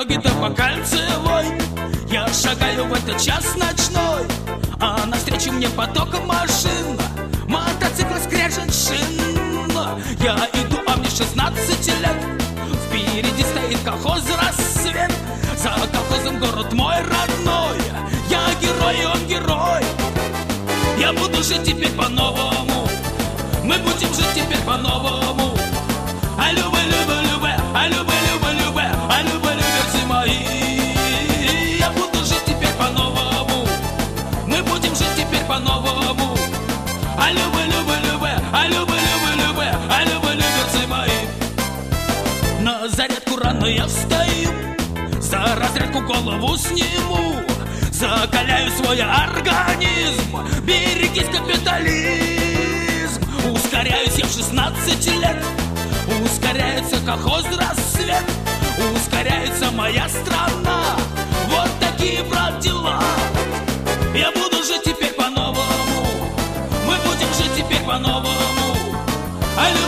пробита по кольцевой. Я шагаю в этот час ночной, а навстречу мне поток машин, мотоцикл скрежет шин. Я иду, а мне 16 лет. Впереди стоит колхоз «Рассвет». За колхозом город мой родной. Я герой, и он герой. Я буду жить теперь по-новому. Мы будем жить теперь по-новому. А любэ, любэ, любэ, а любэ, любэ, любэ, а любэ, люберцы мои. Я буду жить теперь по-новому. Мы будем жить теперь по-новому. А любэ, любэ, любэ, а любэ, любэ, любэ, а любэ, люберцы мои. На зарядку рано я встаю, за разрядку голову сниму, закаляю свой организм. Берегись, капитализм. Ускоряюсь я в 16 лет. Ускоряется колхоз «Рассвет». Ускоряется моя страна. Вот такие, брат, дела. Я буду жить теперь по-новому. Мы будем жить теперь по-новому.